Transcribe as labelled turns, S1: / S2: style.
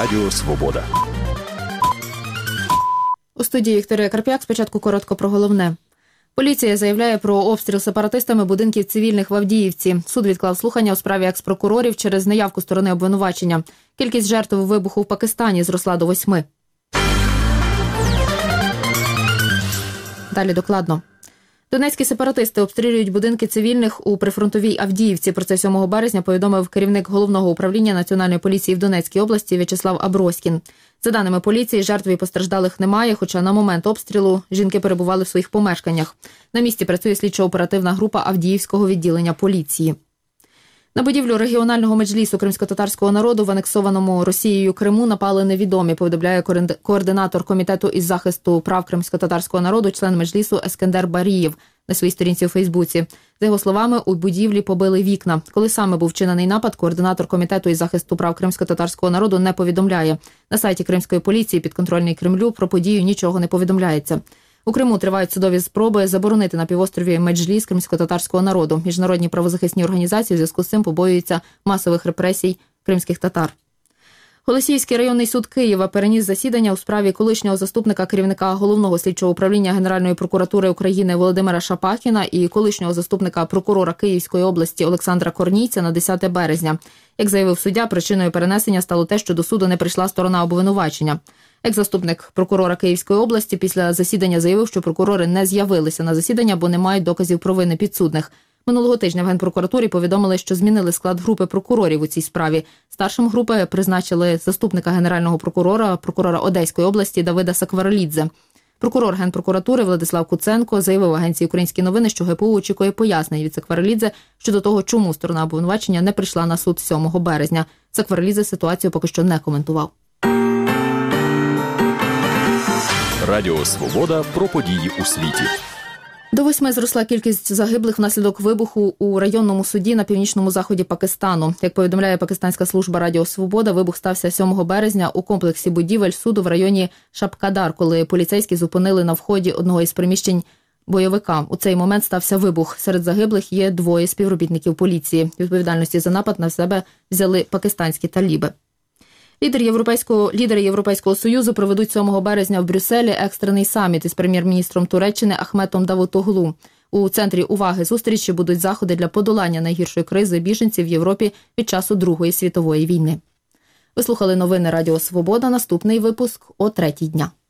S1: Радіо Свобода.
S2: У студії Вікторія Карп'як. Спочатку коротко про головне. Поліція заявляє про обстріл сепаратистами будинків цивільних в Авдіївці. Суд відклав слухання у справі екс-прокурорів через неявку сторони обвинувачення. Кількість жертв вибуху в Пакистані зросла до 8. Далі докладно. Донецькі сепаратисти обстрілюють будинки цивільних у прифронтовій Авдіївці. Про це 7 березня повідомив керівник Головного управління Національної поліції в Донецькій області В'ячеслав Аброськін. За даними поліції, жертв і постраждалих немає, хоча на момент обстрілу жінки перебували в своїх помешканнях. На місці працює слідчо-оперативна група Авдіївського відділення поліції. На будівлю регіонального меджлісу кримськотатарського народу в анексованому Росією Криму напали невідомі, повідомляє координатор комітету із захисту прав кримськотатарського народу, член меджлісу Ескендер Барієв на своїй сторінці у Фейсбуці. За його словами, у будівлі побили вікна. Коли саме був вчинений напад, координатор комітету із захисту прав кримськотатарського народу не повідомляє. На сайті кримської поліції, підконтрольній Кремлю, про подію нічого не повідомляється. У Криму тривають судові спроби заборонити на півострові меджліс кримськотатарського народу. Міжнародні правозахисні організації у зв'язку з цим побоюються масових репресій кримських татар. Голосіївський районний суд Києва переніс засідання у справі колишнього заступника керівника Головного слідчого управління Генеральної прокуратури України Володимира Шапахіна і колишнього заступника прокурора Київської області Олександра Корнійця на 10 березня. Як заявив суддя, причиною перенесення стало те, що до суду не прийшла сторона обвинувачення. Екс-заступник прокурора Київської області після засідання заявив, що прокурори не з'явилися на засідання, бо не мають доказів провини підсудних. Минулого тижня в Генпрокуратурі повідомили, що змінили склад групи прокурорів у цій справі. Старшим групи призначили заступника генерального прокурора Одеської області Давида Сакварелідзе. Прокурор Генпрокуратури Владислав Куценко заявив агенції «Українські новини», що ГПУ очікує пояснень від Сакварелідзе щодо того, чому сторона обвинувачення не прийшла на суд 7 березня. Сакварелідзе ситуацію поки що не коментував.
S1: Радіо Свобода про події у світі.
S2: До 8 зросла кількість загиблих внаслідок вибуху у районному суді на північному заході Пакистану. Як повідомляє пакистанська служба Радіо Свобода, вибух стався 7 березня у комплексі будівель суду в районі Шапкадар, коли поліцейські зупинили на вході одного із приміщень бойовика. У цей момент стався вибух. Серед загиблих є 2 співробітників поліції. Відповідальності за напад на себе взяли пакистанські таліби. Лідери Європейського Союзу проведуть 7 березня в Брюсселі екстрений саміт із прем'єр-міністром Туреччини Ахметом Давутоглу. У центрі уваги зустрічі будуть заходи для подолання найгіршої кризи біженців в Європі під час Другої світової війни. Ви слухали новини Радіо Свобода. Наступний випуск о 3:00 дня.